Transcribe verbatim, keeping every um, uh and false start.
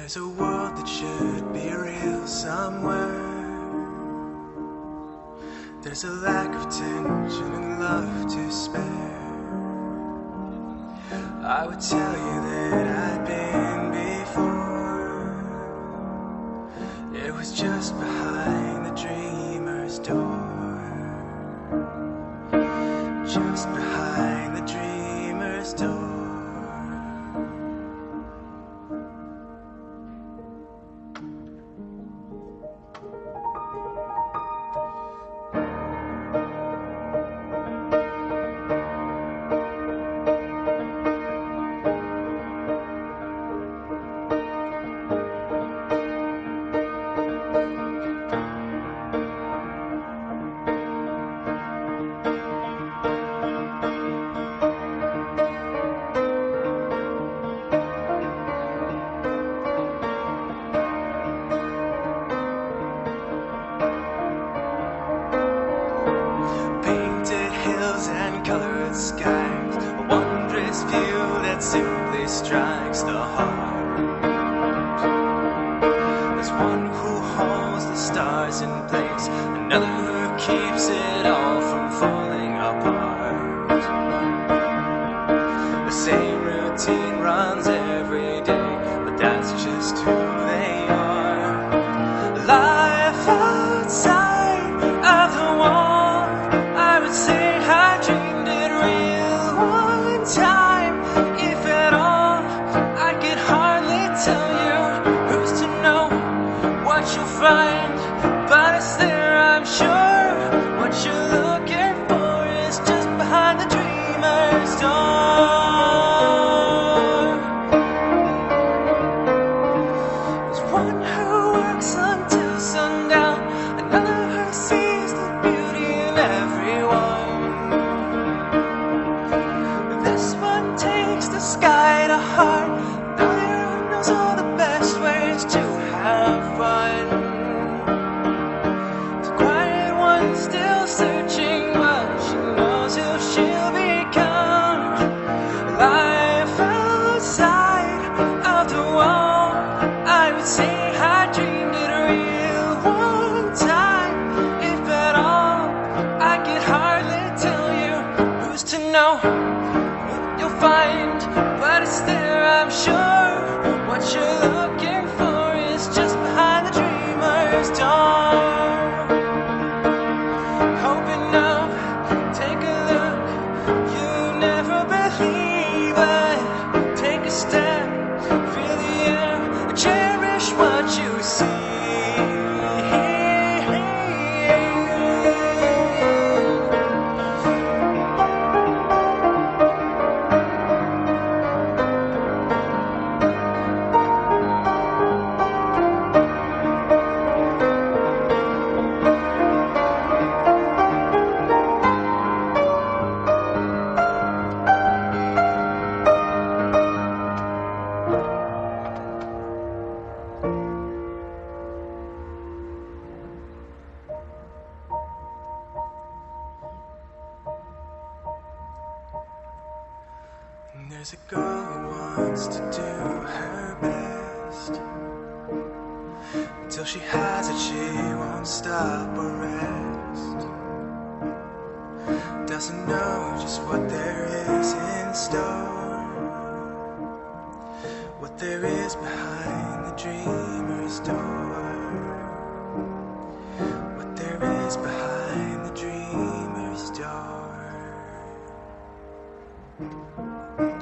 There's a world that should be real somewhere. There's a lack of tension and love to spare. I would tell you that I'd been before. It was just behind the dreamer's door. Just behind the dreamer's door. And colored skies, a wondrous view that simply strikes the heart. There's one who holds the stars in place, another who keeps it all from falling apart. The same routine runs every day, but that's just who they are. Life outside of the wall, I would say I dreamed it real one time. If at all, I could hardly tell you. Who's to know what you'll find? But it's there, I'm sure. What you're looking for is just behind the dreamer's door. There's one who works until sundown, another who sees the beauty in everyone. Takes the sky to heart, another who knows all the best ways to have fun. The quiet one still searching, but she knows who she'll become. Life outside of the wall, I would say I dreamed it real one time. If at all, I could hardly tell you. Who's to know you'll find, but it's there, I'm sure. What you're looking for is just behind the dreamer's door. Open up, take a look. You never believe it. Take a step, feel the air, cherish what you see. There's a girl who wants to do her best. Until she has it, she won't stop or rest. Doesn't know just what there is in store, what there is behind the dreamer's door, what there is behind the dreamer's door.